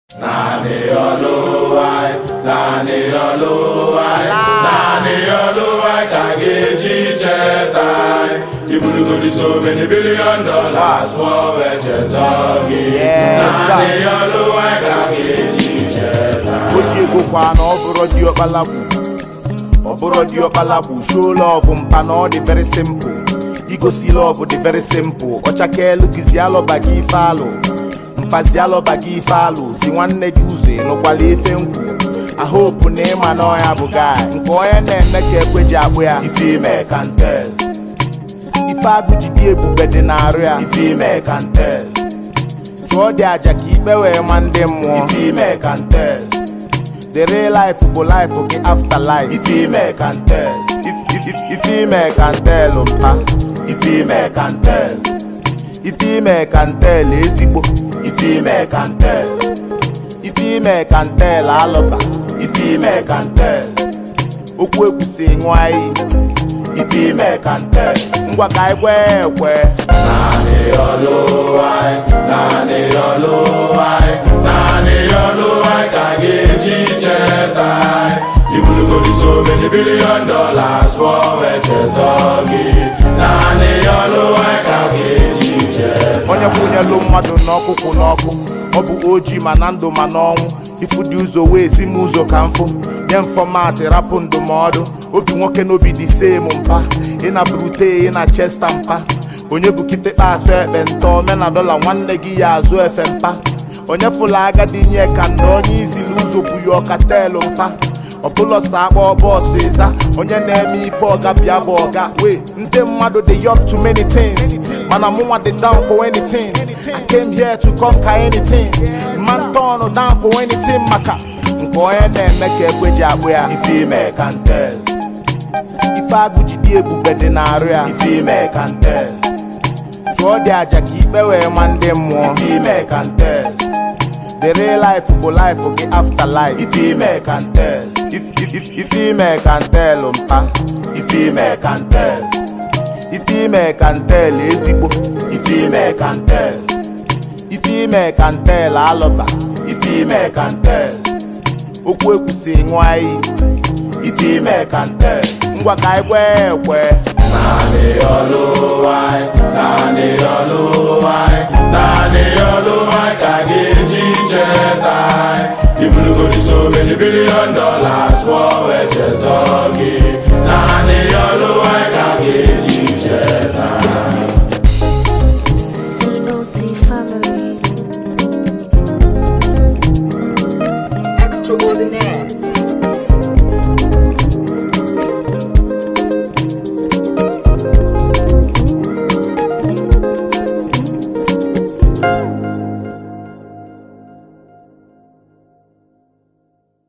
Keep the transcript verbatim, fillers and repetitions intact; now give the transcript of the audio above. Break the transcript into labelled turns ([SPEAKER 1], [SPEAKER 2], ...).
[SPEAKER 1] Nani Oluwai, Nani Oluwai, Nani Oluwai, Kageji Chetai. People go to so many billion dollars for wedges of it. Nani Oluwai, Kageji Chetai.
[SPEAKER 2] Oji go kwa no oburo di opalabu. Oburo di opalabu. Show love umpa no the very simple. You go see love the very simple. Ochake look is yalo bagi follow. Mpazialo bagi follow. Si one neck use no kwale fenku. I hope name and no ya bugai. Nkoye ne neke kweji abwea. If you me can tell. If I go to the bubede na area. If you me can tell. Chua de aja kipe we man dem mo. If you me can tell. The real life go life okay after life. If you me can tell. If if if if you me can tell umpa. If you me can tell. If you me can tell esibo. If you me can tell. If you me can tell aloba. If you me can tell. Okwu ekwusi nwai. If you me can tell. Ngwa kai kwe kwe.
[SPEAKER 1] Nani Oluwai, Nani Oluwai, Nani Oluwai, Kageji Chetai. People go to so many billion dollars for wedges of it. Nani Oluwai, Kageji Chetai.
[SPEAKER 2] Onye kwunye lu mmadụ n'ọkụkwụ n'ọkụ. Ọ bụ oji ma na ndụ ma n'ọnwụ. Ifu dị ụzọ wee zi m ụzọ ka mfụ. Nye m fọmatị rapụ ndụmọdụ. Obi nwoke n'obi dị same mpa. Ị na brute, ị na chesta mpa. Onye bụ kite kpasụ ekpe ntọ. Mena dọla nwanne gị ya azụ efe mpa. Onye fụla agadi nye ka ndị onye izili ụzọ bụ ya ọka teelụ mpa. Ọbụlọ sa akpọ bọọsụ ịza. Onye na-eme ife ọga bịa bụ ọga. Wee, ndị mmadụ dey up to many things. Mana mụnwa dey down for anything. I came here to conquer anything. Man turn down for anything maka. Nke onye na-eme ka ekweji akpụ ya. If you me can tell. Ife agụ jide ebube dị n'arụ ya. If you me can tell. Chụọ dị aja ka ikpe wee ma ndị mmụọ. If you me can tell. The real life go life okay after life. If you me can tell. If if if if you me can tell umpa. If you me can tell. If you me can tell ezigbo. If you me can tell. If you me can tell aloba. If you me can tell. Okwu ekwusi nwai. If you me can tell. Ngwa kai kwe kwe.
[SPEAKER 1] Nani Oluwai, Nani Oluwai, Nani Oluwai, Kageji Chetai. People go to so many billion dollars for wedges of it. Nani Oluwai, Kageji Chetai.
[SPEAKER 3] C O T family. Extraordinary.